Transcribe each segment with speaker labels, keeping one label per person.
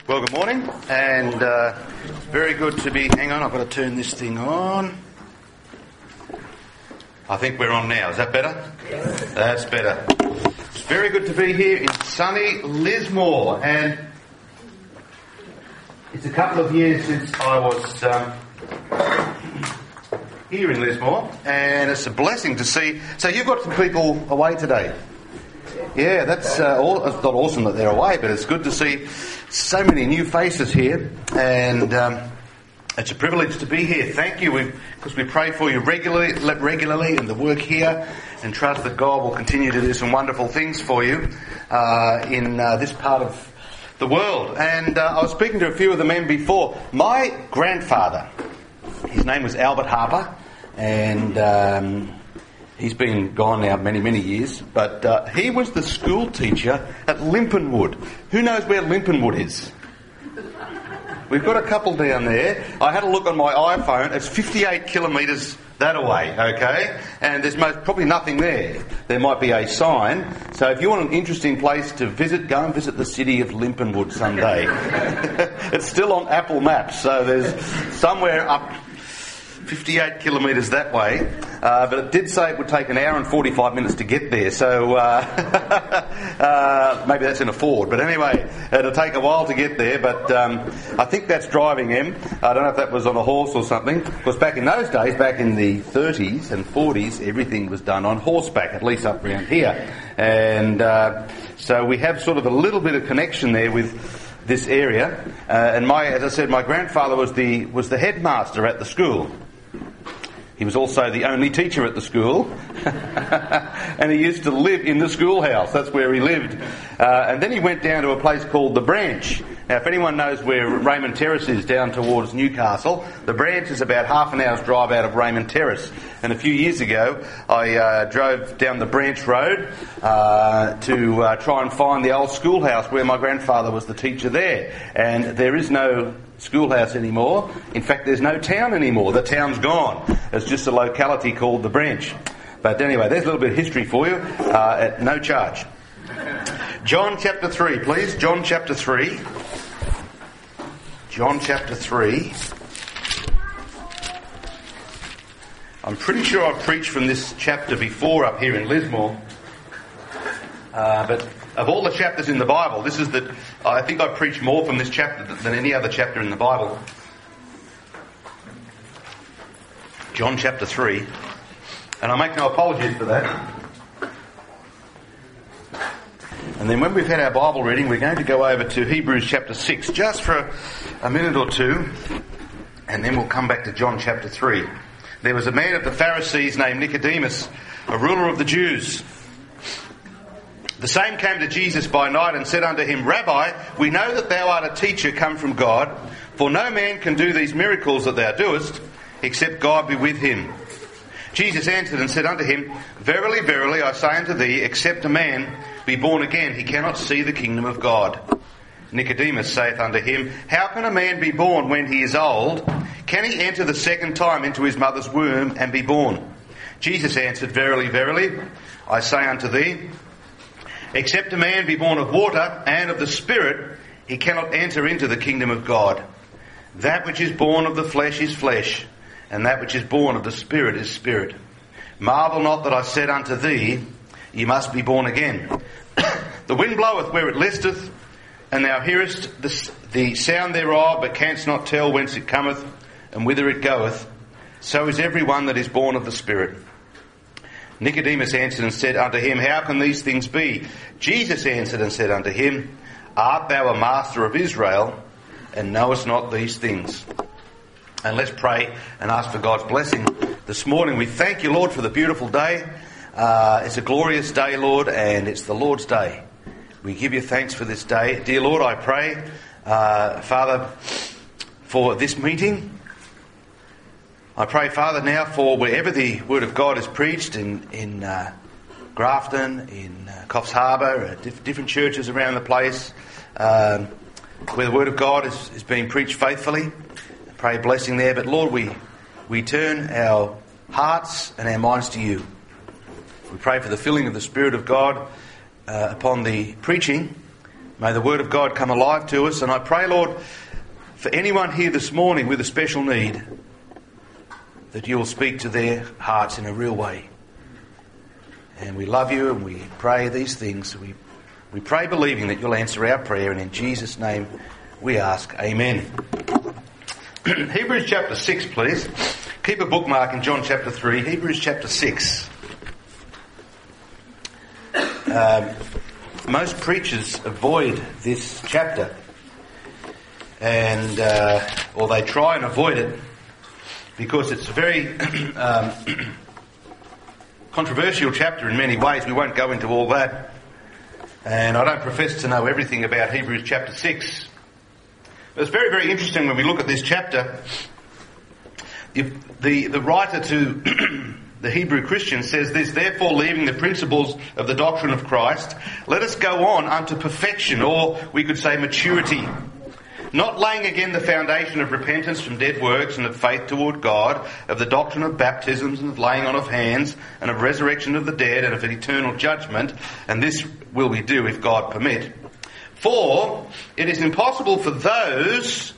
Speaker 1: Well, good morning, and it's very good to be... Hang on, I've got to turn this thing on. I think we're on now. Is that better? Yes. That's better. It's very good to be here in sunny Lismore, and it's a couple of years since I was here in Lismore, and it's a blessing to see... So you've got some people away today. Yeah, that's it's not awesome that they're away, but it's good to see so many new faces here, and it's a privilege to be here. Thank you, because we pray for you regularly in the work here, and trust that God will continue to do some wonderful things for you in this part of the world. And I was speaking to a few of the men before. My grandfather, his name was Albert Harper, and he's been gone now many, many years, but he was the school teacher at Limpenwood. Who knows where Limpenwood is? We've got a couple down there. I had a look on my iPhone. It's 58 kilometres that away, okay? And there's probably nothing there. There might be a sign. So if you want an interesting place to visit, go and visit the city of Limpenwood someday. It's still on Apple Maps, so there's somewhere up 58 kilometres that way, but it did say it would take an hour and 45 minutes to get there, so maybe that's in a Ford, but anyway, it'll take a while to get there, but I think that's driving him. I don't know if that was on a horse or something, because back in those days, back in the 30s and 40s, everything was done on horseback, at least up around here, and so we have sort of a little bit of connection there with this area, and as I said, my grandfather was the headmaster at the school. He was also the only teacher at the school, and he used to live in the schoolhouse. That's where he lived. And then he went down to a place called The Branch. Now, if anyone knows where Raymond Terrace is down towards Newcastle, The Branch is about half an hour's drive out of Raymond Terrace. And a few years ago, I drove down the Branch Road to try and find the old schoolhouse where my grandfather was the teacher there. And there is no schoolhouse anymore. In fact, there's no town anymore. The town's gone. It's just a locality called The Branch. But anyway, there's a little bit of history for you at no charge. John chapter 3, please. John chapter 3. John chapter 3. I'm pretty sure I've preached from this chapter before up here in Lismore. But of all the chapters in the Bible, I think I preached more from this chapter than any other chapter in the Bible. John chapter 3. And I make no apologies for that. And then when we've had our Bible reading, we're going to go over to Hebrews chapter 6, just for a minute or two, and then we'll come back to John chapter 3. There was a man of the Pharisees named Nicodemus, a ruler of the Jews. The same came to Jesus by night and said unto him, Rabbi, we know that thou art a teacher come from God, for no man can do these miracles that thou doest, except God be with him. Jesus answered and said unto him, Verily, verily, I say unto thee, except a man be born again, he cannot see the kingdom of God. Nicodemus saith unto him, How can a man be born when he is old? Can he enter the second time into his mother's womb and be born? Jesus answered, Verily, verily, I say unto thee, except a man be born of water and of the Spirit, he cannot enter into the kingdom of God. That which is born of the flesh is flesh, and that which is born of the Spirit is spirit. Marvel not that I said unto thee, Ye must be born again. The wind bloweth where it listeth, and thou hearest the sound thereof, but canst not tell whence it cometh, and whither it goeth. So is every one that is born of the Spirit. Nicodemus answered and said unto him, How can these things be? Jesus answered and said unto him, Art thou a master of Israel, and knowest not these things? And let's pray and ask for God's blessing this morning. We thank you, Lord, for the beautiful day. It's a glorious day, Lord, and it's the Lord's day. We give you thanks for this day. Dear Lord, I pray, Father, for this meeting. I pray, Father, now for wherever the Word of God is preached in Grafton, in Coffs Harbour, different churches around the place, where the Word of God is being preached faithfully. I pray a blessing there. But Lord, we turn our hearts and our minds to you. We pray for the filling of the Spirit of God upon the preaching, May the Word of God come alive to us. And I pray, Lord, for anyone here this morning with a special need, that you will speak to their hearts in a real way. And we love you and we pray these things. We pray believing that you'll answer our prayer, and in Jesus' name we ask, amen. Hebrews chapter 6, please. Keep a bookmark in John chapter 3. Hebrews chapter 6. Most preachers avoid this chapter, and or they try and avoid it because it's a very controversial chapter in many ways. We won't go into all that, and I don't profess to know everything about Hebrews chapter 6. But it's very, very interesting when we look at this chapter. The writer to the Hebrew Christian says this: therefore, leaving the principles of the doctrine of Christ, let us go on unto perfection, or we could say maturity, not laying again the foundation of repentance from dead works and of faith toward God, of the doctrine of baptisms and of laying on of hands, and of resurrection of the dead, and of an eternal judgment, and this will we do if God permit. For it is impossible for those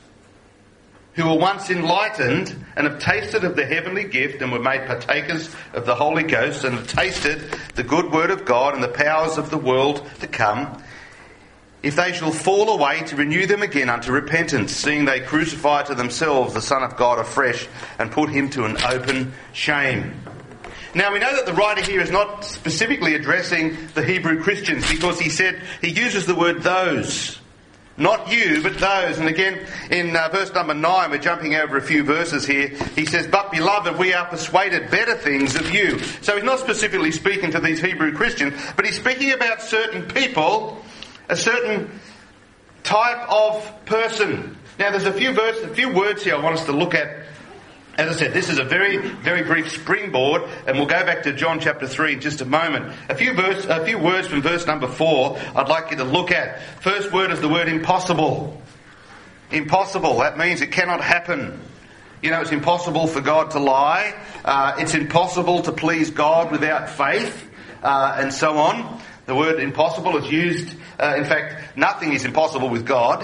Speaker 1: who were once enlightened and have tasted of the heavenly gift and were made partakers of the Holy Ghost and have tasted the good word of God and the powers of the world to come, if they shall fall away, to renew them again unto repentance, seeing they crucify to themselves the Son of God afresh and put him to an open shame. Now we know that the writer here is not specifically addressing the Hebrew Christians, because he uses the word those. Not you, but those. And again, in verse number 9, we're jumping over a few verses here. He says, but beloved, we are persuaded better things of you. So he's not specifically speaking to these Hebrew Christians, but he's speaking about certain people, a certain type of person. Now there's a few words here I want us to look at. As I said, this is a very, very brief springboard, and we'll go back to John chapter 3 in just a moment. A few words from verse number 4 I'd like you to look at. First word is the word impossible. Impossible, that means it cannot happen. You know, it's impossible for God to lie. It's impossible to please God without faith, and so on. The word impossible is used, in fact, nothing is impossible with God.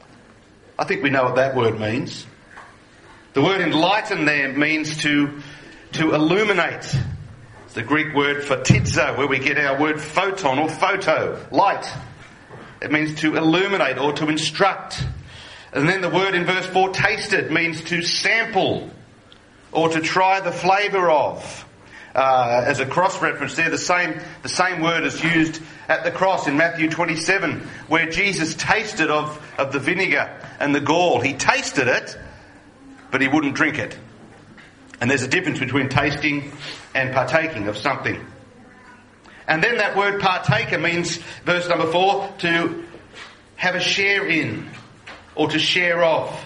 Speaker 1: I think we know what that word means. The word enlighten there means to illuminate. It's the Greek word photizo, where we get our word photon or photo, light. It means to illuminate or to instruct. And then the word in verse 4, tasted, means to sample or to try the flavour of. As a cross-reference there, the same word is used at the cross in Matthew 27, where Jesus tasted of the vinegar and the gall. He tasted it, but he wouldn't drink it. And there's a difference between tasting and partaking of something. And then that word partaker means, verse number 4, to have a share in or to share of.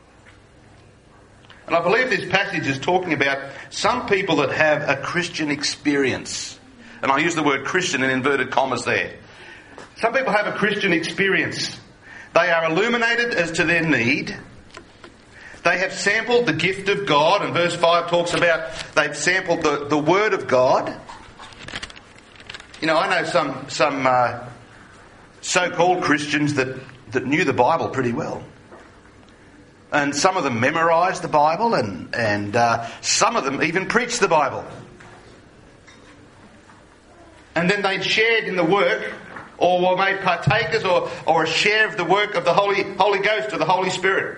Speaker 1: And I believe this passage is talking about some people that have a Christian experience. And I use the word Christian in inverted commas there. Some people have a Christian experience. They are illuminated as to their need. They have sampled the gift of God, and verse 5 talks about they've sampled the Word of God. You know, I know some so-called Christians that knew the Bible pretty well. And some of them memorised the Bible, and some of them even preached the Bible. And then they shared in the work, or were made partakers, or a share of the work of the Holy Ghost or the Holy Spirit.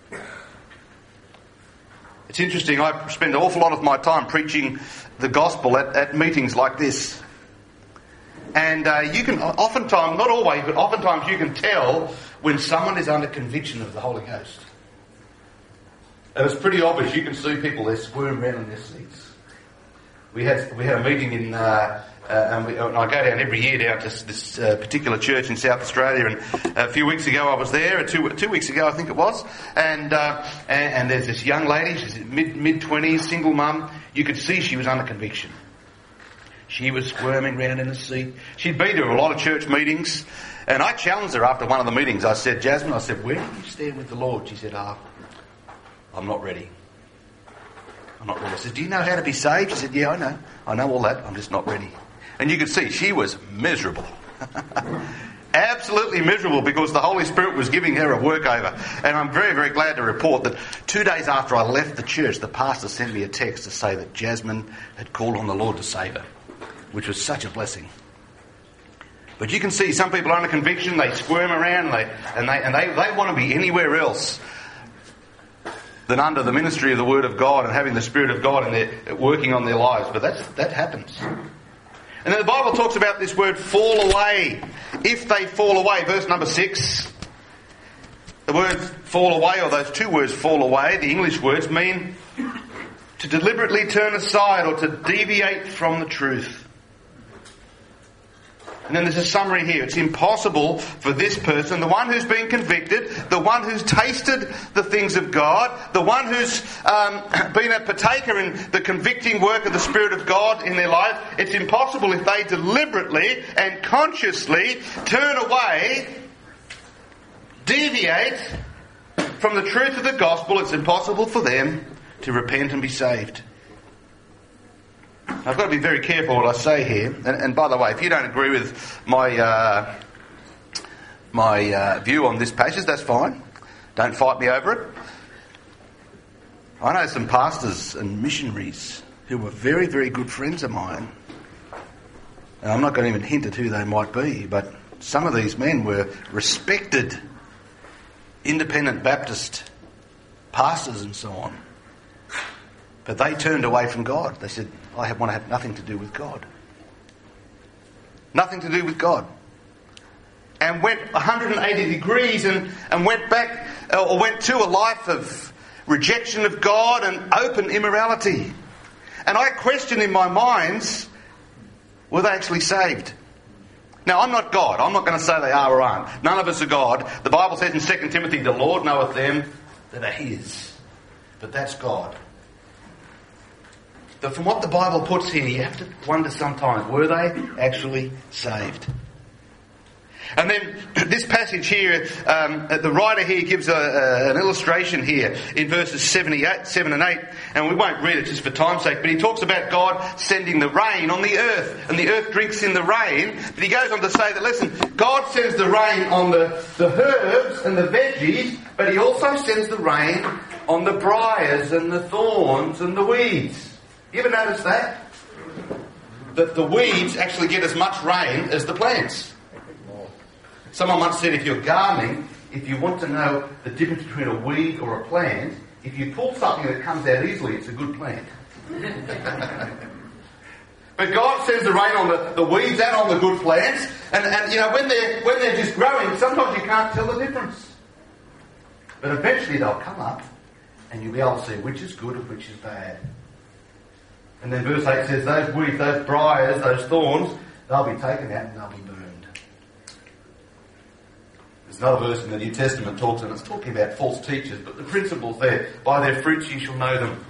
Speaker 1: It's interesting, I spend an awful lot of my time preaching the gospel at meetings like this. And you can oftentimes, not always, but oftentimes you can tell when someone is under conviction of the Holy Ghost. And it's pretty obvious. You can see people, they squirm around in their seats. We had a meeting and I go down every year down to this particular church in South Australia, and a few weeks ago I was there, 2 weeks ago I think it was, and there's this young lady, she's mid-20s, single mum. You could see she was under conviction. She was squirming around in the seat. She'd been to a lot of church meetings, and I challenged her after one of the meetings. I said, Jasmine, where do you stand with the Lord? She said, I'm not ready. I said, do you know how to be saved? She said, yeah, I know. I know all that. I'm just not ready. And you could see she was miserable. absolutely miserable because the Holy Spirit was giving her a workover. And I'm very, very glad to report that 2 days after I left the church, the pastor sent me a text to say that Jasmine had called on the Lord to save her, which was such a blessing. But you can see some people under conviction, they squirm around and they want to be anywhere else than under the ministry of the Word of God and having the Spirit of God and working on their lives. But that happens. And then the Bible talks about this word fall away. If they fall away, verse number 6. The word fall away, or those two words fall away, the English words mean to deliberately turn aside or to deviate from the truth. And then there's a summary here. It's impossible for this person, the one who's been convicted, the one who's tasted the things of God, the one who's been a partaker in the convicting work of the Spirit of God in their life, it's impossible if they deliberately and consciously turn away, deviate from the truth of the gospel, it's impossible for them to repent and be saved. I've got to be very careful what I say here. And by the way, if you don't agree with my view on this passage, that's fine. Don't fight me over it. I know some pastors and missionaries who were very, very good friends of mine. And I'm not going to even hint at who they might be, but some of these men were respected independent Baptist pastors and so on. But they turned away from God. They said, I want to have nothing to do with God. Nothing to do with God. And went 180 degrees and went back, or went to a life of rejection of God and open immorality. And I question in my mind, were they actually saved? Now, I'm not God. I'm not going to say they are or aren't. None of us are God. The Bible says in 2 Timothy, the Lord knoweth them that are his. But that's God. But from what the Bible puts here, you have to wonder sometimes, were they actually saved? And then this passage here, the writer here gives an illustration here in verses 7 and 8, and we won't read it just for time's sake, but he talks about God sending the rain on the earth, and the earth drinks in the rain, but he goes on to say that, listen, God sends the rain on the herbs and the veggies, but he also sends the rain on the briars and the thorns and the weeds. You ever notice that? That the weeds actually get as much rain as the plants. Someone once said if you're gardening, if you want to know the difference between a weed or a plant, if you pull something that comes out easily, it's a good plant. But God sends the rain on the weeds and on the good plants, and you know, when they're just growing, sometimes you can't tell the difference. But eventually they'll come up, and you'll be able to see which is good and which is bad. And then verse 8 says, those weeds, those briars, those thorns, they'll be taken out and they'll be burned. There's another verse in the New Testament talks, and it's talking about false teachers, but the principle's there. By their fruits you shall know them.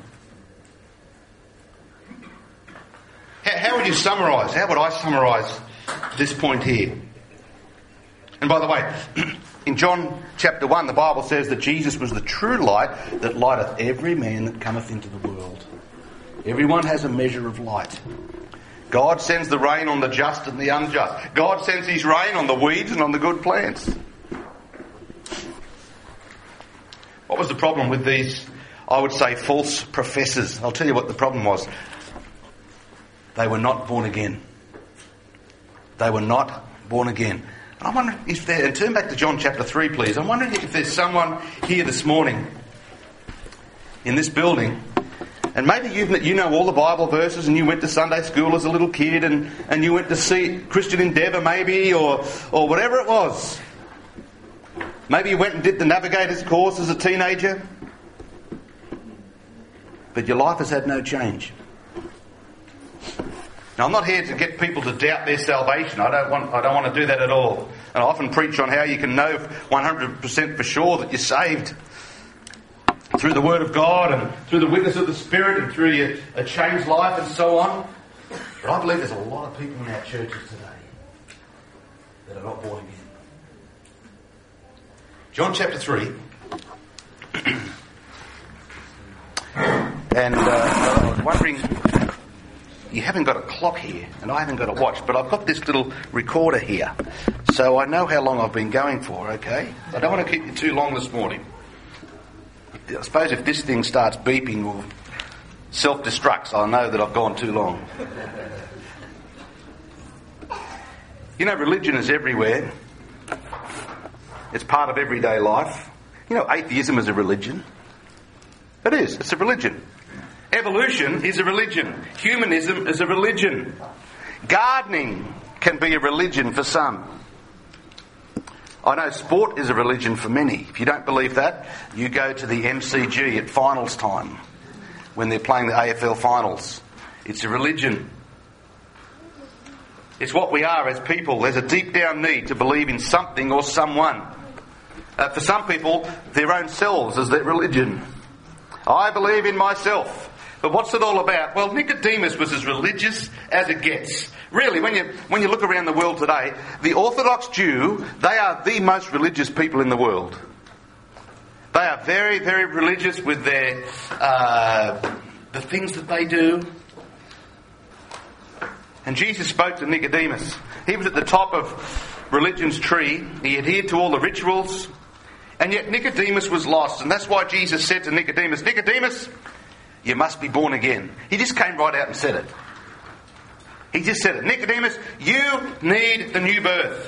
Speaker 1: How would you summarise? How would I summarise this point here? And by the way, in John chapter 1, the Bible says that Jesus was the true light that lighteth every man that cometh into the world. Everyone has a measure of light. God sends the rain on the just and the unjust. God sends his rain on the weeds and on the good plants. What was the problem with these, I would say, false professors? I'll tell you what the problem was. They were not born again. They were not born again. I wonder if there, and turn back to John chapter 3, please. I'm wondering if there's someone here this morning in this building, and maybe you know all the Bible verses and you went to Sunday school as a little kid and you went to see Christian Endeavour maybe or whatever it was. Maybe you went and did the Navigator's course as a teenager. But your life has had no change. Now, I'm not here to get people to doubt their salvation. I don't want to do that at all. And I often preach on how you can know 100% for sure that you're saved through the Word of God and through the witness of the Spirit and through a changed life and so on. But I believe there's a lot of people in our churches today that are not born again. John chapter 3. And I was wondering, you haven't got a clock here and I haven't got a watch, but I've got this little recorder here. So I know how long I've been going for, okay? I don't want to keep you too long this morning. I suppose if this thing starts beeping or self-destructs, I'll know that I've gone too long. You know, religion is everywhere. It's part of everyday life. You know, atheism is a religion. It is. It's a religion. Evolution is a religion. Humanism is a religion. Gardening can be a religion for some. I know sport is a religion for many. If you don't believe that, you go to the MCG at finals time when they're playing the AFL finals. It's a religion. It's what we are as people. There's a deep down need to believe in something or someone. For some people, their own selves is their religion. I believe in myself. But what's it all about? Well, Nicodemus was as religious as it gets. Really, when you look around the world today, the Orthodox Jew, they are the most religious people in the world. They are very, very religious with their the things that they do. And Jesus spoke to Nicodemus. He was at the top of religion's tree. He adhered to all the rituals. And yet Nicodemus was lost. And that's why Jesus said to Nicodemus, Nicodemus, you must be born again. He just came right out and said it. He just said it. Nicodemus, you need the new birth.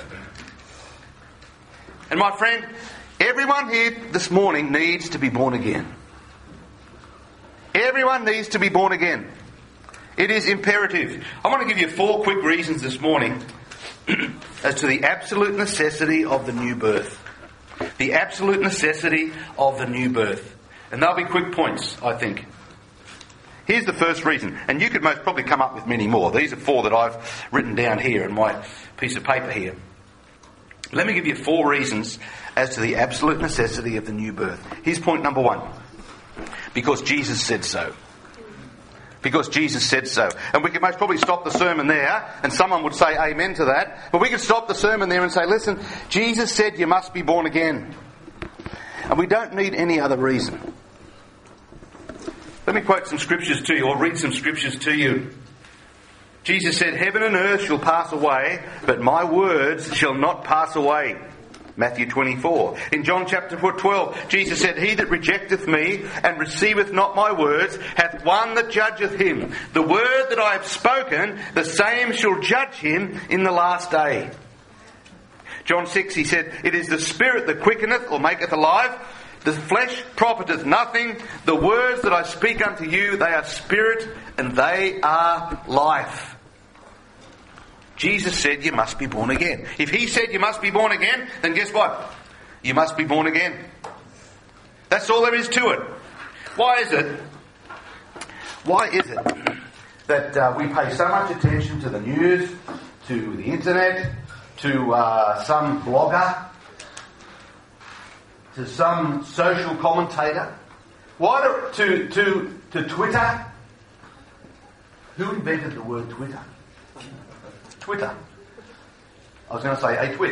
Speaker 1: And my friend, everyone here this morning needs to be born again. Everyone needs to be born again. It is imperative. I want to give you 4 quick reasons this morning as to the absolute necessity of the new birth. The absolute necessity of the new birth. And they'll be quick points, I think. Here's the first reason. And you could most probably come up with many more. These are 4 that I've written down here in my piece of paper here. Let me give you 4 reasons as to the absolute necessity of the new birth. Here's point number 1. Because Jesus said so. Because Jesus said so. And we could most probably stop the sermon there, and someone would say amen to that. But we could stop the sermon there and say, listen, Jesus said you must be born again. And we don't need any other reason. Let me quote some scriptures to you, or read some scriptures to you. Jesus said, heaven and earth shall pass away, but my words shall not pass away. Matthew 24. In John chapter 12, Jesus said, he that rejecteth me and receiveth not my words hath one that judgeth him. The word that I have spoken, the same shall judge him in the last day. John 6, he said, it is the Spirit that quickeneth or maketh alive. The flesh profiteth nothing. The words that I speak unto you, they are spirit and they are life. Jesus said you must be born again. If he said you must be born again, then guess what? You must be born again. That's all there is to it. Why is it that we pay so much attention to the news, to the internet, to some blogger, to some social commentator? Why to Twitter? Who invented the word Twitter? Twitter. I was going to say a twit.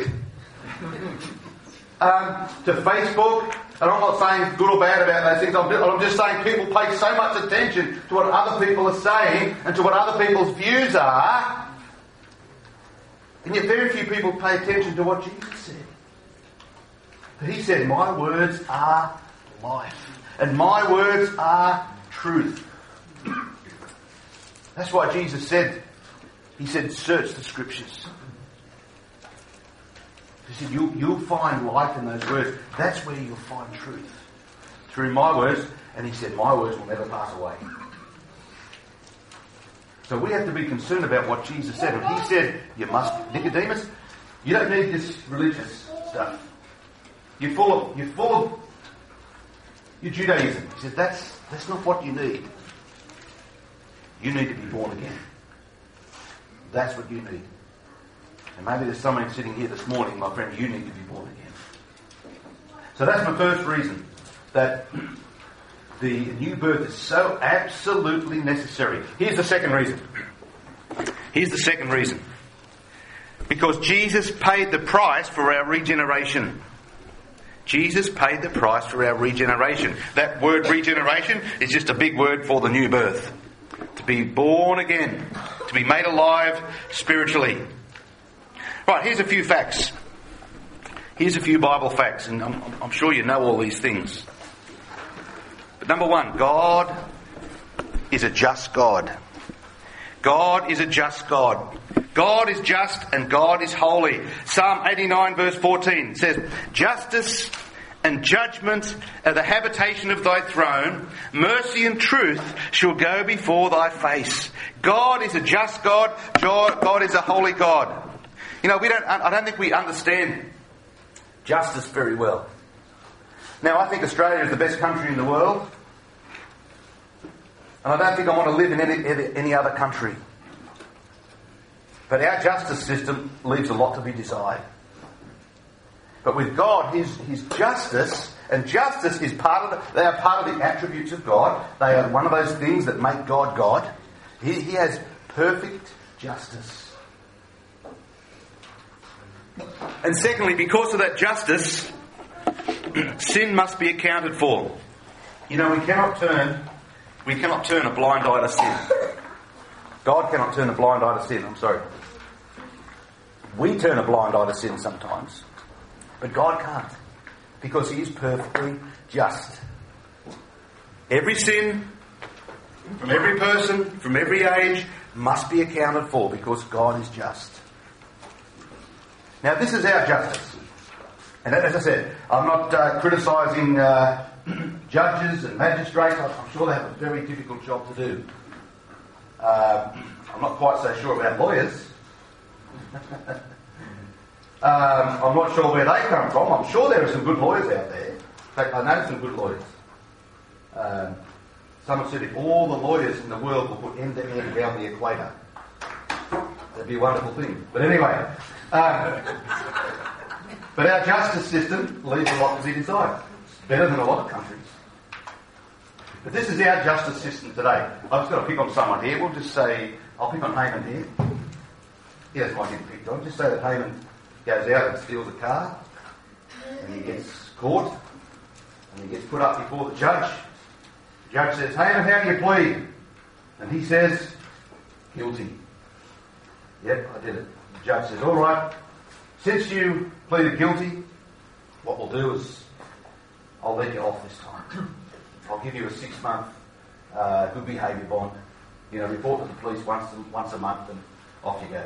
Speaker 1: To Facebook, and I'm not saying good or bad about those things, I'm just saying people pay so much attention to what other people are saying and to what other people's views are, and yet very few people pay attention to what Jesus said. He said, my words are life, and my words are truth. That's why Jesus said, he said, search the scriptures. He said, you'll find life in those words. That's where you'll find truth. Through my words. And he said, my words will never pass away. So we have to be concerned about what Jesus said. And he said, you must, Nicodemus, you don't need this religious stuff. You're full of your Judaism. He said, that's not what you need. You need to be born again. That's what you need. And maybe there's someone sitting here this morning, my friend, you need to be born again. So that's my first reason, that the new birth is so absolutely necessary. Here's the second reason. Because Jesus paid the price for our regeneration. Jesus paid the price for our regeneration. That word regeneration is just a big word for the new birth. To be born again. To be made alive spiritually. Right, here's a few facts. Here's a few Bible facts, and I'm sure you know all these things. But number one, God is a just God. God is a just God. God is just and God is holy. Psalm 89 verse 14 says, "Justice and judgment are the habitation of thy throne. Mercy and truth shall go before thy face." God is a just God. God is a holy God. You know, I don't think we understand justice very well. Now, I think Australia is the best country in the world. And I don't think I want to live in any other country. But our justice system leaves a lot to be desired. But with God, His justice, and justice is they are part of the attributes of God. They are one of those things that make God God. He has perfect justice. And secondly, because of that justice, sin must be accounted for. You know, we cannot turn a blind eye to sin. God cannot turn a blind eye to sin, I'm sorry. We turn a blind eye to sin sometimes. But God can't. Because He is perfectly just. Every sin, from every person, from every age, must be accounted for because God is just. Now this is our justice. And as I said, I'm not criticising judges and magistrates. I'm sure they have a very difficult job to do. I'm not quite so sure about lawyers. I'm not sure where they come from. I'm sure there are some good lawyers out there. In fact, I know some good lawyers. Someone said if all the lawyers in the world will put end to end down the equator, that'd be a wonderful thing. But anyway, but our justice system leaves a lot to be desired. It's better than a lot of countries. But this is our justice system today. I've just got to pick on someone here. We'll just say, I'll pick on Haman here. He doesn't like getting picked on. Just say that Haman goes out and steals a car, and he gets caught, and he gets put up before the judge. The judge says, "Haman, how do you plead?" And he says, "Guilty." "Yep, I did it." The judge says, "All right, since you pleaded guilty, what we'll do is I'll let you off this time. I'll give you a 6-month good behaviour bond. You know, report to the police once a month, and off you go."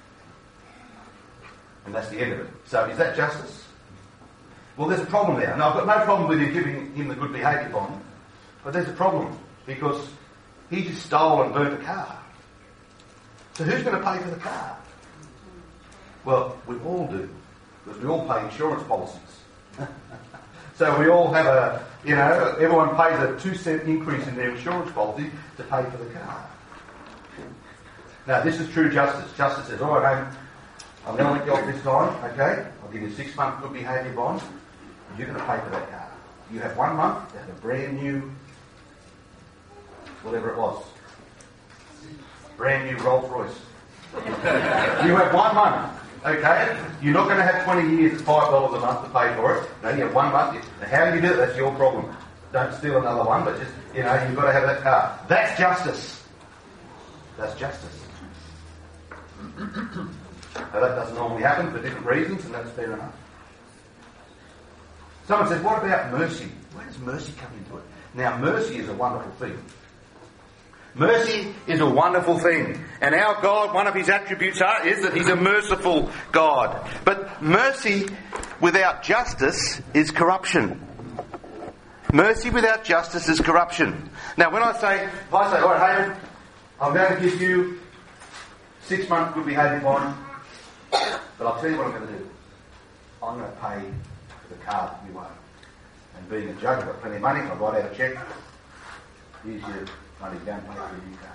Speaker 1: And that's the end of it. So is that justice? Well, there's a problem there. Now, I've got no problem with you giving him the good behaviour bond, but there's a problem because he just stole and burnt a car. So who's going to pay for the car? Well, we all do, because we all pay insurance policies. So we all have everyone pays a 2-cent increase in their insurance policy to pay for the car. Now, this is true justice. Justice says, "All right, I'm going to let you off this time, okay? I'll give you a 6-month good behaviour bond. You're going to pay for that car. You have 1 month to have a brand new, whatever it was, brand new Rolls Royce. You have 1 month, okay? You're not going to have 20 years at $5 a month to pay for it. No, you have 1 month. How you do it, that's your problem. Don't steal another one, but just, you've got to have that car." That's justice. That's justice. Now, that doesn't normally happen for different reasons, and that's fair enough. Someone says, "What about mercy? Where does mercy come into it?" Now, mercy is a wonderful thing. Mercy is a wonderful thing. And our God, one of His attributes is that He's a merciful God. But mercy without justice is corruption. Mercy without justice is corruption. Now, if I say, "All right, Haman, I'm going to give you 6-month good behaviour bond, but I'll tell you what I'm going to do. I'm going to pay for the car that you own. And being a judge, I've got plenty of money, I'll write out a cheque. Here's your money, go and pay for your new car."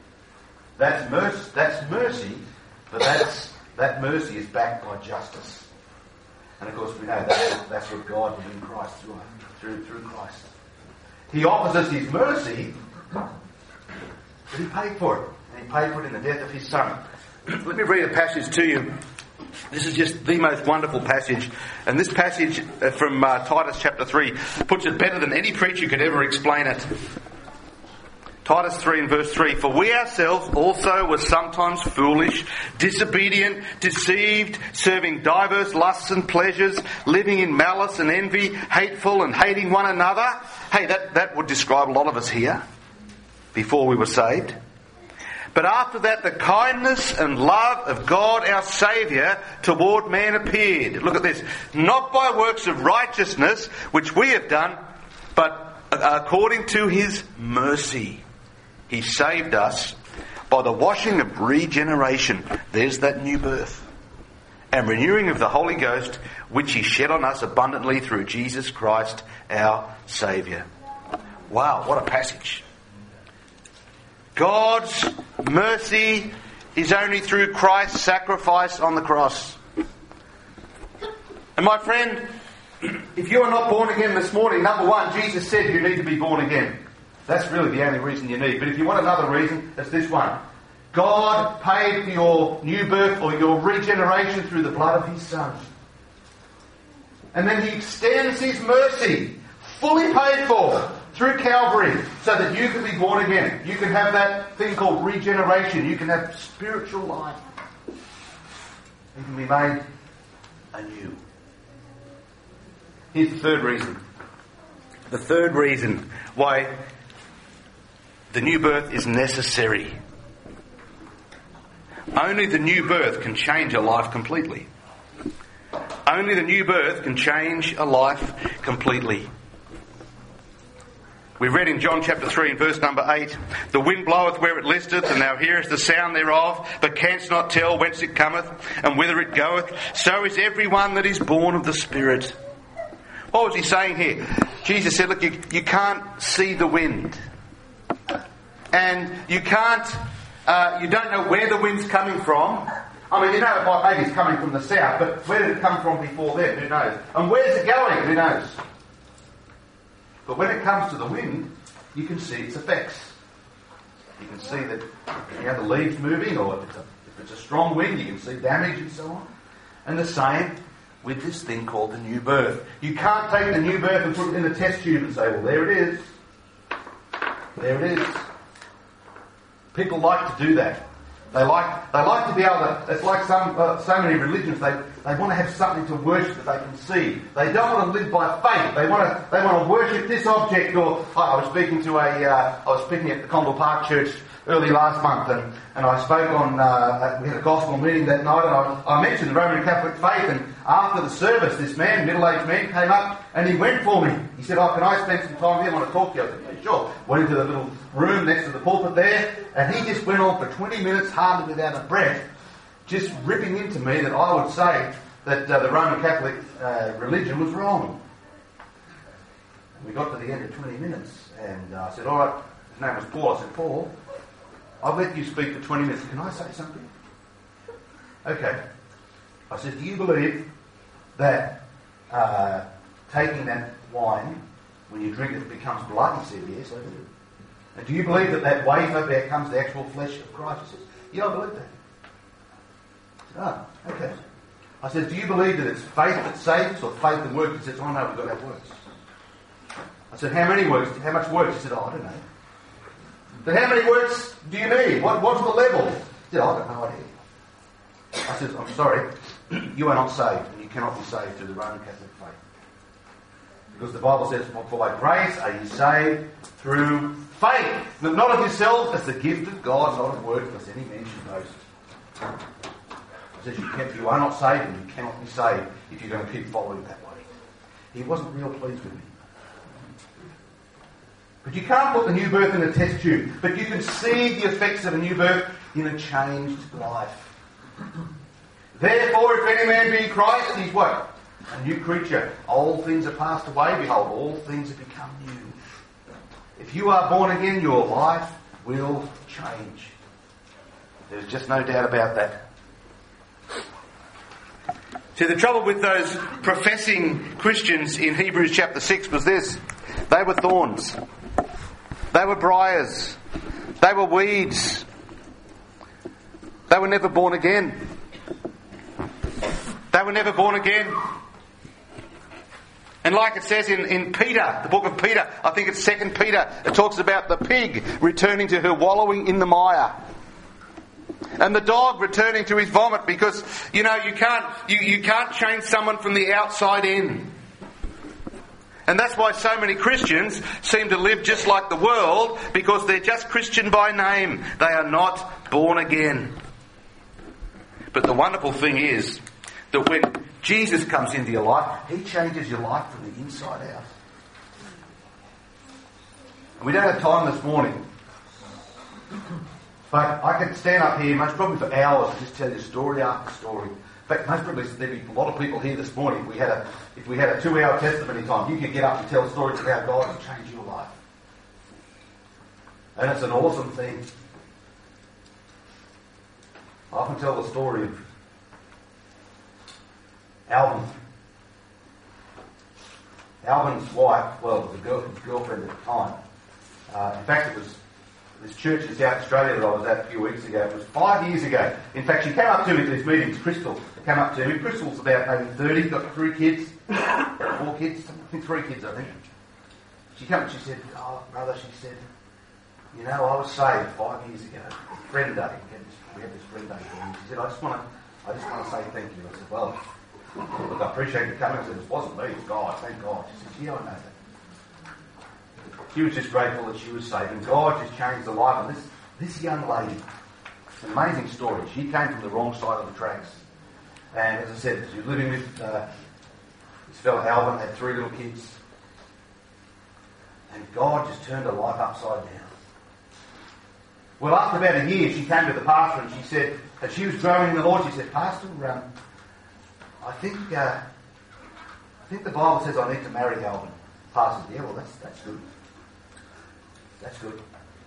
Speaker 1: That's mercy, but that mercy is backed by justice. And of course we know that's what God did in Christ through Christ. He offers us His mercy, but He paid for it. And He paid for it in the death of His Son. Let me read a passage to you. This is just the most wonderful passage. And this passage from Titus chapter 3 puts it better than any preacher could ever explain it. Titus 3 and verse 3, "For we ourselves also were sometimes foolish, disobedient, deceived, serving diverse lusts and pleasures, living in malice and envy, hateful and hating one another." Hey, that would describe a lot of us here before we were saved. "But after that the kindness and love of God our Saviour toward man appeared." Look at this. "Not by works of righteousness which we have done, but according to His mercy. He saved us by the washing of regeneration." There's that new birth. "And renewing of the Holy Ghost, which He shed on us abundantly through Jesus Christ our Saviour." Wow, what a passage. God's mercy is only through Christ's sacrifice on the cross. And my friend, if you are not born again this morning, number one, Jesus said you need to be born again. That's really the only reason you need. But if you want another reason, it's this one. God paid for your new birth or your regeneration through the blood of His Son. And then He extends His mercy, fully paid for, through Calvary, so that you can be born again. You can have that thing called regeneration. You can have spiritual life. You can be made anew. Here's the third reason. The third reason why the new birth is necessary. Only the new birth can change a life completely. Only the new birth can change a life completely. We read in John chapter 3 and verse number 8, "The wind bloweth where it listeth, and thou hearest the sound thereof, but canst not tell whence it cometh, and whither it goeth. So is every one that is born of the Spirit." What was He saying here? Jesus said, look, you can't see the wind. And you can't, you don't know where the wind's coming from. I mean, you know, maybe it's coming from the south, but where did it come from before then? Who knows? And where's it going? Who knows? But when it comes to the wind, you can see its effects. You can see that, the leaves moving, or if it's a strong wind, you can see damage and so on. And the same with this thing called the new birth. You can't take the new birth and put it in a test tube and say, well, there it is. There it is. People like to do that. They like to be able to. It's like so many religions. They want to have something to worship that they can see. They don't want to live by faith. They want to worship this object. Or I was speaking at the Condell Park Church early last month, and I spoke on. We had a gospel meeting that night, and I mentioned the Roman Catholic faith. And after the service, this man, middle-aged man, came up and he went for me. He said, "Oh, can I spend some time here? I want to talk to you." I said, "Yeah, sure." Went into the little room next to the pulpit there, and he just went on for 20 minutes, hardly without a breath, just ripping into me that I would say that the Roman Catholic religion was wrong. We got to the end of 20 minutes, and I said, "All right," his name was Paul. I said, "Paul, I'll let you speak for 20 minutes. Can I say something?" "Okay." I said, "Do you believe that taking that wine, when you drink it becomes blood?" He said, "Yes, I do." "And do you believe that wafer becomes the actual flesh of Christ?" He said, "Yeah, I believe that." I said, "Oh, okay." I said, "Do you believe that it's faith that saves or faith that works?" He said, "Oh no, we've got to have works." I said, "How many works? How much works?" He said, "Oh, I don't know." "But how many works do you need? What's the level?" He said, "I've got no idea." I said, "I'm sorry, you are not saved, and you cannot be saved through the Roman Catholic faith. Because the Bible says, for by grace are you saved through faith. Not of yourselves, it's the gift of God, not of works, lest any man should boast." It says you are not saved, and you cannot be saved if you're going to keep following that way. He wasn't real pleased with me. But you can't put the new birth in a test tube. But you can see the effects of a new birth in a changed life. "Therefore, if any man be in Christ, he's what? A new creature. Old things are passed away. Behold, all things have become new." If you are born again, your life will change. There's just no doubt about that. See, the trouble with those professing Christians in Hebrews chapter 6 was this. They were thorns. They were briars. They were weeds. They were never born again. They were never born again. And like it says in Peter, the book of Peter, I think it's 2 Peter, it talks about the pig returning to her wallowing in the mire. And the dog returning to his vomit, because, you can't change someone from the outside in. And that's why so many Christians seem to live just like the world, because they're just Christian by name. They are not born again. But the wonderful thing is that when Jesus comes into your life, He changes your life from the inside out. We don't have time this morning, but I could stand up here most probably for hours and just tell you story after story. In fact, most probably there'd be a lot of people here this morning. If we had a 2-hour testimony time, you could get up and tell stories of how God has changed your life. And it's an awesome thing. I often tell the story of Alvin. Alvin's wife, well, it was his girlfriend at the time. In fact, it was this church in South Australia that I was at a few weeks ago. It was 5 years ago. In fact, she came up to me at these meetings, Crystal came up to me. Crystal's about maybe 30, got 3 kids, 4 kids, I think 3 kids, I think. She came and she said, "Oh, brother," she said, "I was saved 5 years ago. Friend day. We had this friend day for me." She said, I just want to say thank you." I said, "Well, look, I appreciate you coming." I said, "It wasn't me, it's God, thank God." She said, "Yeah, I know that." She was just grateful that she was saved, and God just changed the life of this young lady. It's an amazing story. She came from the wrong side of the tracks. And as I said, she was living with this fellow Alvin, had 3 little kids. And God just turned her life upside down. Well, after about a year, she came to the pastor and she said, as she was growing in the Lord, she said, "Pastor, I think the Bible says I need to marry Alvin." Pastor said, "Yeah, well, that's good. That's good.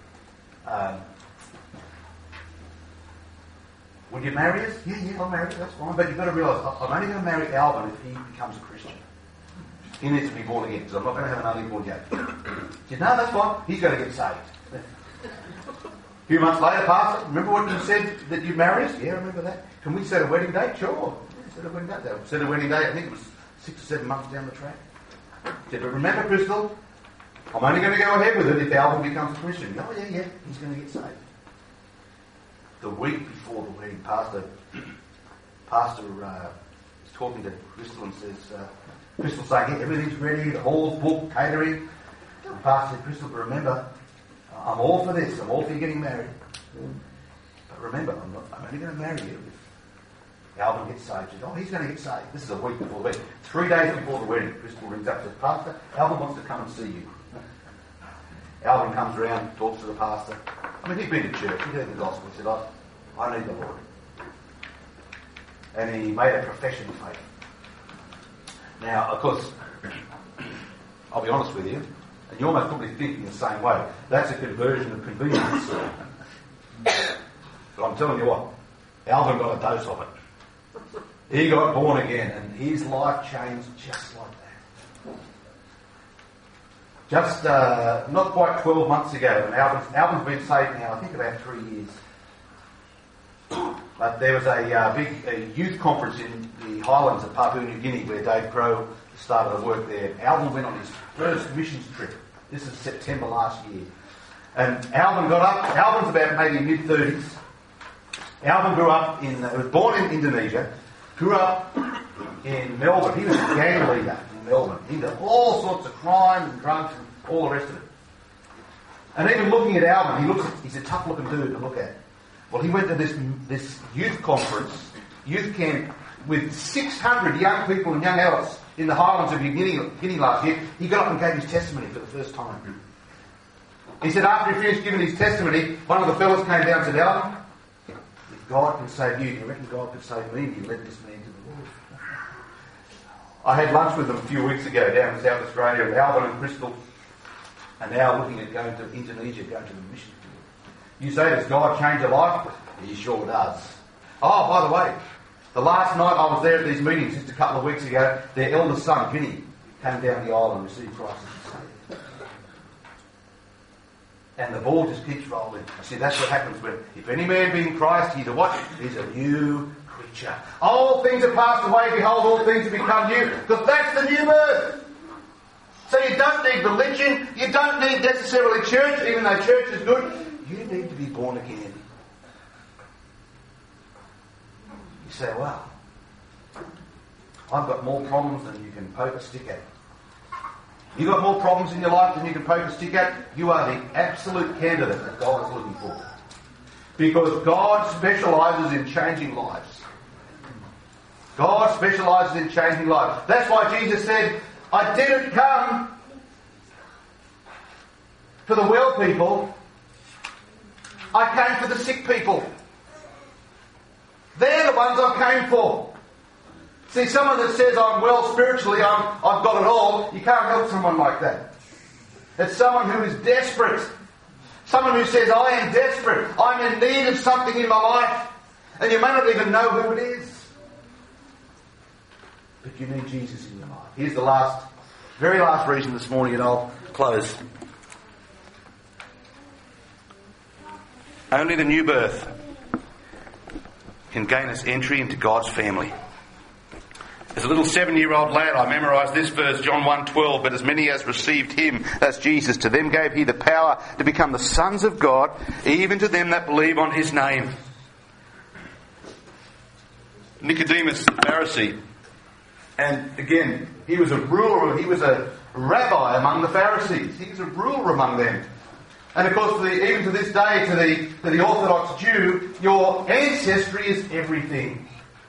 Speaker 1: Would you marry us?" Yeah, I'll marry you, that's fine. But you've got to realise, I'm only going to marry Alvin if he becomes a Christian. He needs to be born again, because I'm not going to have an unborn yet. She said, "No, that's fine. He's going to get saved." A few months later, "Pastor, remember what you said that you'd marry us?" "Yeah, I remember that." "Can we set a wedding date?" "Sure. Yeah, set a wedding date." They set a wedding date, I think it was 6 or 7 months down the track. She said, "But remember, Crystal, I'm only going to go ahead with it if Alvin becomes a Christian." "Oh, yeah, he's going to get saved." The week before the wedding, Pastor is talking to Crystal and says, Crystal's saying, "Yeah, everything's ready, the hall's booked, catering." And Pastor said, "Crystal, but remember, I'm all for this. I'm all for you getting married. But remember, I'm only going to marry you if Alvin gets saved." She said, "Oh, he's going to get saved." This is a week before the wedding. 3 days before the wedding, Crystal rings up and says, "Pastor, Alvin wants to come and see you." Alvin comes around, talks to the pastor. I mean, he'd been to church, he'd heard the gospel. He said, I need the Lord. And he made a profession of faith. Now, of course, I'll be honest with you, and you're almost probably thinking the same way. That's a conversion of convenience. But I'm telling you what, Alvin got a dose of it. He got born again, and his life changed just like that. Just not quite 12 months ago, and Alvin's been saved now, I think about 3 years. But there was a big youth conference in the highlands of Papua New Guinea where Dave Crow started to work there. Alvin went on his first missions trip. This is September last year. And Alvin got up. Alvin's about maybe mid-30s. Alvin grew up was born in Indonesia, grew up in Melbourne. He was a gang leader in Melbourne, into all sorts of crime and drugs and all the rest of it. And even looking at Alvin, he's a tough-looking dude to look at. Well, he went to this youth conference, youth camp, with 600 young people and young adults in the highlands of New Guinea last year. He got up and gave his testimony for the first time. He said after he finished giving his testimony, one of the fellas came down and said, "Alvin, if God can save you, do you reckon God could save me?" And he led this man to the Lord. I had lunch with them a few weeks ago down in South Australia, and Alvin and Crystal are now looking at going to Indonesia, going to the mission field. You say, does God change your life? He sure does. Oh, by the way, the last night I was there at these meetings just a couple of weeks ago, their eldest son, Vinny, came down the aisle and received Christ as his Saviour. And the ball just keeps rolling. You see, that's what happens when, if any man be in Christ, he's a what? He's a new creature. All things are passed away, behold, all things have become new. Because that's the new birth. So you don't need religion, you don't need necessarily church, even though church is good. You need to be born again. You say, well, I've got more problems than you can poke a stick at. You've got more problems in your life than you can poke a stick at. You are the absolute candidate that God is looking for. Because God specialises in changing lives. God specialises in changing lives. That's why Jesus said, I didn't come for the well people. I came for the sick people. They're the ones I came for. See, someone that says I'm well spiritually, I've got it all, you can't help someone like that. It's someone who is desperate. Someone who says, I am desperate. I'm in need of something in my life. And you may not even know who it is. But you need Jesus in your life. Here's the very last reason this morning, and I'll close. Only the new birth can gain us entry into God's family. As a little 7-year-old lad, I memorised this verse, John 1:12, but as many as received him, that's Jesus, to them gave he the power to become the sons of God, even to them that believe on his name. Nicodemus, the Pharisee, and again, he was a ruler, he was a rabbi among the Pharisees. He was a ruler among them. And of course, even to this day, to the Orthodox Jew, your ancestry is everything.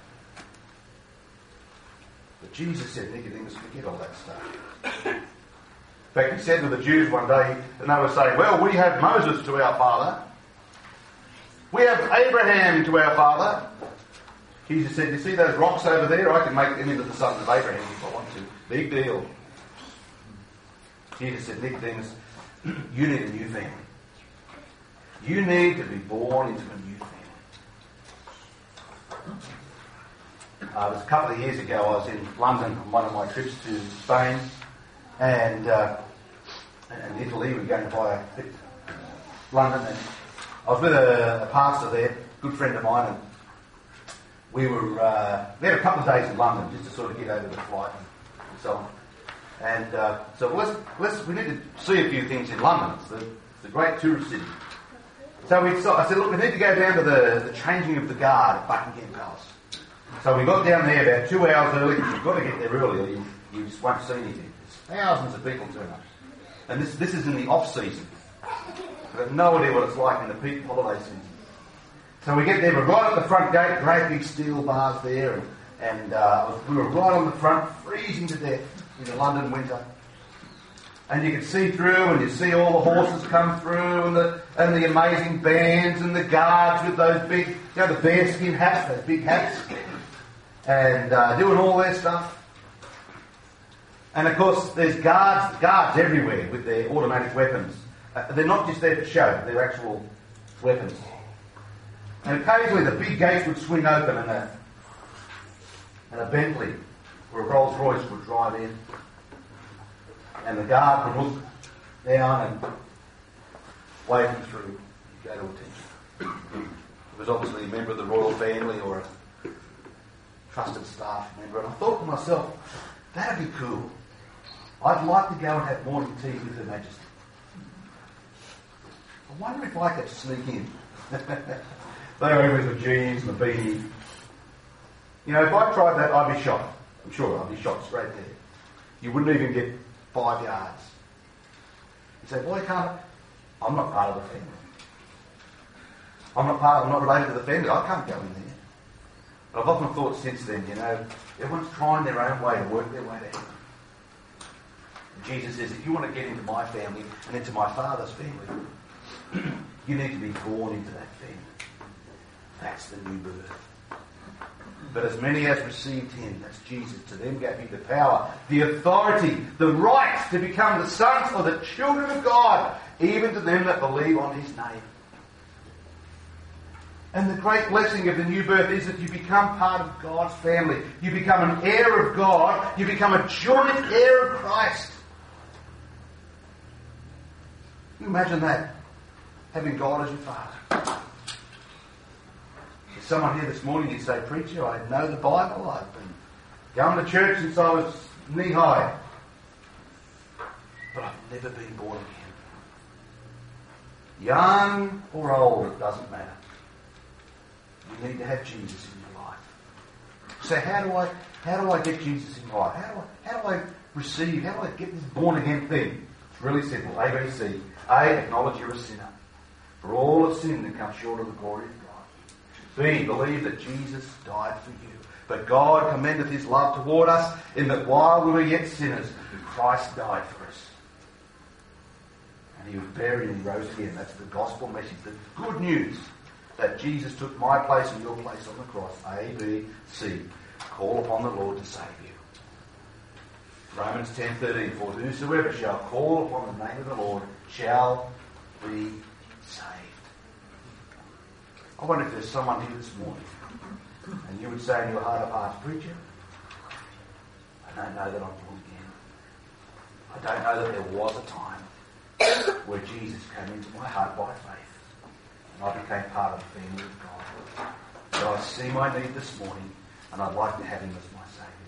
Speaker 1: But Jesus said, Nicodemus, forget all that stuff. In fact, he said to the Jews one day, and they were saying, well, we have Moses to our father. We have Abraham to our father. Jesus said, you see those rocks over there? I can make them into the sons of Abraham if I want to. Big deal. Jesus said, Nicodemus, you need a new family. You need to be born into a new family. It was a couple of years ago, I was in London on one of my trips to Spain and Italy. We were going to buy London, and I was with a pastor there, a good friend of mine, and we had a couple of days in London just to sort of get over the flight and so on. And so we need to see a few things in London. It's a great tourist city. So I said, look, we need to go down to the changing of the guard at Buckingham Palace. So we got down there about 2 hours early, because you've got to get there early or you just won't see anything. There's thousands of people turn up. And this is in the off-season. I've got no idea what it's like in the peak holiday season. So we get there, we're right at the front gate, great big steel bars there, and we were right on the front, freezing to death in the London winter. And you could see through, and you see all the horses come through, and the amazing bands, and the guards with those big, the bearskin hats, those big hats, and doing all their stuff. And of course, there's guards everywhere with their automatic weapons. They're not just there for show; they're actual weapons. And occasionally, the big gates would swing open, and a Bentley or a Rolls Royce would drive in. And the guard would look down and wave him through. Go to attention. It was obviously a member of the royal family or a trusted staff member. And I thought to myself, that'd be cool. I'd like to go and have morning tea with Her Majesty. I wonder if I could sneak in. They were with the jeans and the beanie. If I tried that, I'd be shot. I'm sure I'd be shot straight there. You wouldn't even get 5 yards. You say, why can't I? I'm not part of the family. I'm not related to the family. I can't go in there. But I've often thought since then, everyone's trying their own way to work their way to heaven. And Jesus says, if you want to get into my family and into my Father's family, you need to be born into that family. That's the new birth. But as many as received him, that's Jesus, to them gave he the power, the authority, the right to become the sons or the children of God, even to them that believe on his name. And the great blessing of the new birth is that you become part of God's family. You become an heir of God. You become a joint heir of Christ. Can you imagine that? Having God as your Father. There's someone here this morning, you say, preacher, I know the Bible. I've been going to church since I was knee-high. never been born again. Young or old, it doesn't matter. You need to have Jesus in your life. So how do I get Jesus in my life? How do I receive, how do I get this born again thing? It's really simple. ABC. A, acknowledge you're a sinner. For all have sinned and come short of the glory of God. B, believe that Jesus died for you. But God commendeth his love toward us in that while we were yet sinners, Christ died for us. And he was buried and rose again. That's the gospel message. The good news that Jesus took my place and your place on the cross. A, B, C. Call upon the Lord to save you. Romans 10:13. For whosoever shall call upon the name of the Lord shall be saved. I wonder if there's someone here this morning and you would say in your heart of hearts, preacher, I don't know that I'm born again. I don't know that there was a time where Jesus came into my heart by faith and I became part of the family of God. So I see my need this morning and I'd like to have him as my Saviour.